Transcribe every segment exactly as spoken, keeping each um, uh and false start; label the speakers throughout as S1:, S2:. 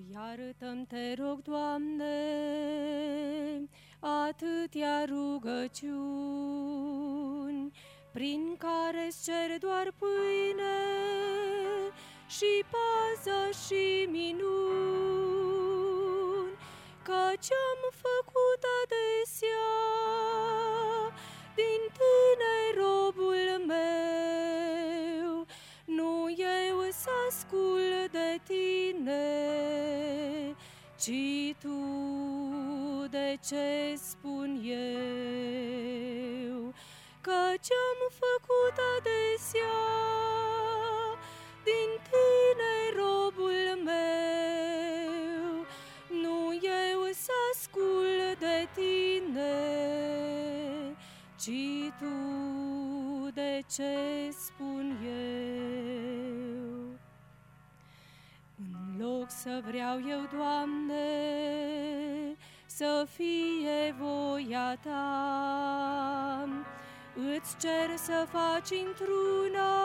S1: Iartă-mi, te rog, Doamne, atâtea rugăciuni, prin care-ți cer doar pâine și pază și minuni, căci am făcut adesea din tine robul meu, nu eu să ascult de tine, ci tu de ce spun eu, căci am făcut adesea din tine robul meu, nu eu să ascult de tine, ci tu de ce spun eu. În loc să vreau eu, Doamne, să fie voia ta, îți cer să faci într-una,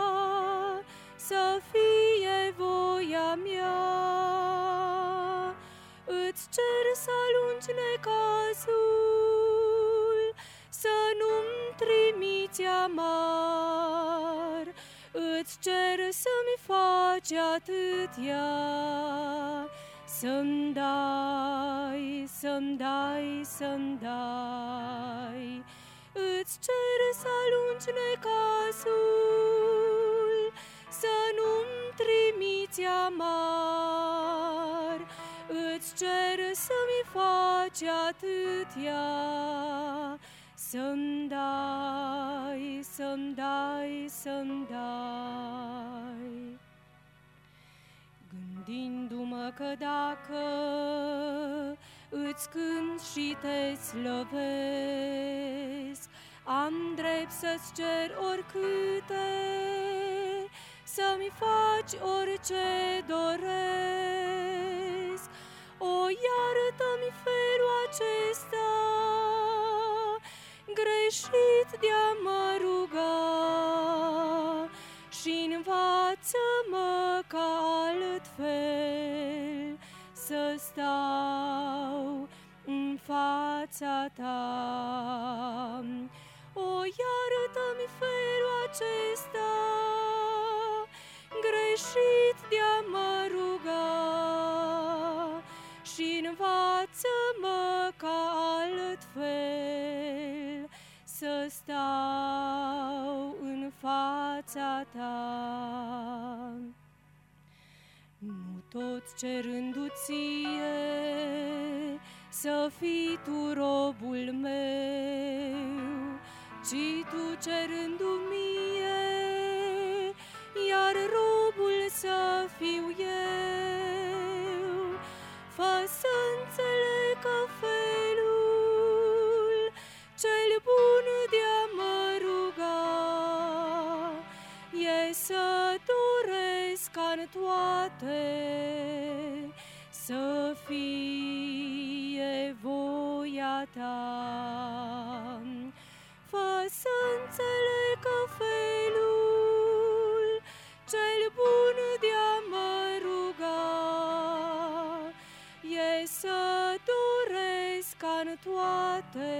S1: să fie voia mea. Îți cer să alungi necazul, să nu-mi trimiți amar. Îți cer să-mi faci atâtea, să-mi dai, să-mi dai, să-mi dai. Îți cer să alungi necazul, să nu-mi trimiți amar. Îți cer să-mi faci atâtea, să-mi dai, să-mi dai, să-mi dai. Gândindu-mă că dacă îți cânt și te slăvesc, am drept să-ți cer oricâte, să-mi faci orice doresc. O, iartă-mi felul acesta greșit de-a mă ruga și învață-mă ca altfel să stau în fața ta. O, iartă-mi felul acesta greșit de-a mă ruga și învață-mă ca altfel să stau în fața ta. Nu toți cerându-ți ție să fii tu robul meu, ci tu cerându-mi mie, iar robul să fiu eu. Fă să înțeleg că felul cel bun de-a mă ruga e să doresc ca-n toate să fie voia ta. Fă să înțeleg că felul cel bun de-a mă ruga e să doresc ca-n toate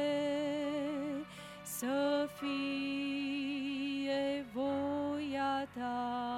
S1: să fie voia ta.